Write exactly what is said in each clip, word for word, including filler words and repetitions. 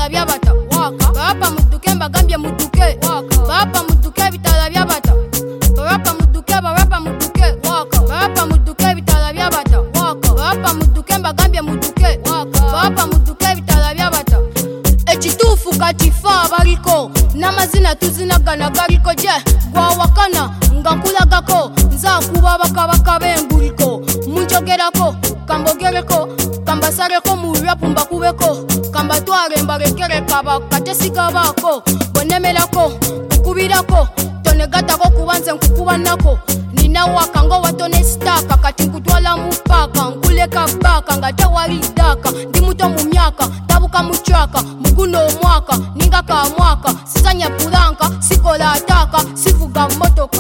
bitala byabata waka barapa muduke mbagambye muduke waka barapa muduke bitala byabata barapa muduke barapa muduke waka barapa muduke bitala byabata waka barapa muduke mbagambye muduke waka barapa muduke bitala byabata ekitufu katifa bariko namazina tuzinagana gariko je gwa wakana ngakulagako nza kuba bakabaka benguliko munjogerako kambogereko kambasareko mu rap mbakubeko kambatware mbarekere kaba katesika bako bonemelako kubirako tonegatako kubanze nkukubanako nina wakango watone staka kati nkutwala mupaka nkuleka baka ngatawali daka ndi muto mu myaka tabuka muchaka muguno mwaka ninga ka mwaka sisanya puranka sikola ataka sivuga motoka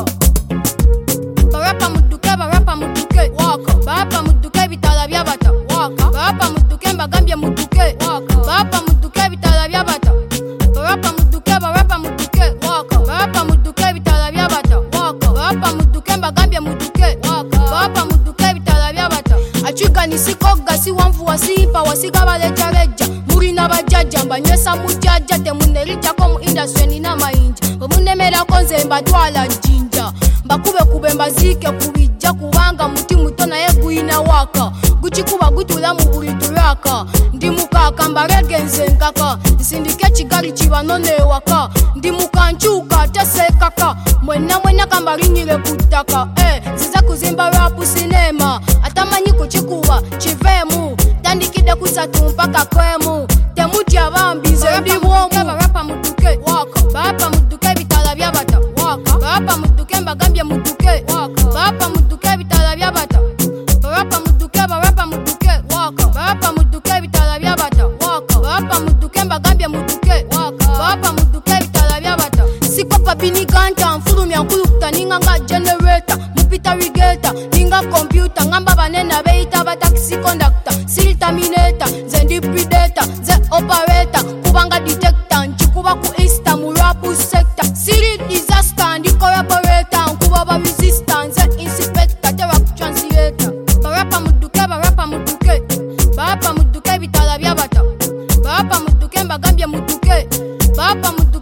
barapa muduke barapa muduke waka barapa muduke bitala byabata waka barapa muduke mbagambye muduke waka barapa muduke bitala byabata barapa muduke barapa muduke waka barapa muduke bitala byabata waka barapa muduke mbagambye muduke waka barapa muduke bitala byabata achika nisikoga si wamvu wasipa wasiga baleja leja muri nabajaja mbanywesa mujaja temunerija ko mu industry na mainja bamunemera konze mbatwala jinja mbakube kube mbazike kubijja kubanga muti muto naye guina waka guchikuba gutula mu buri turaka ndi mukaka mbaregenze nkaka sindike chigari chibanone waka ndi mukanchuka tesekaka mwena mwena kambarinyire kutaka eh ziza kuzimba rap cinema atamanyi kuchikuba chivemu tandikide kusatu mpaka kwemu temuti abambize ndi bwomu barapa muduke waka barapa muduke bitala byabata waka barapa muduke mbagambye muduke waka barapa muduke bitala byabata barapa muduke barapa muduke waka barapa muduke bitala byabata waka barapa muduke mbagambye muduke waka barapa muduke bitala byabata sikopa binikanta mfulumya nkulukuta ninga nga generator mupita rigeta ninga computer ngamba banena beita ba taxi conductor seal terminator zendi predator ze operator kubanga detector nchikuba ku easter mu rap sector siri disaster ndi collaborator nkuba ba resistance inspector terror translator barapa muduke barapa muduke barapa muduke bitala byabata barapa muduke mbagambye muduke barapa muduke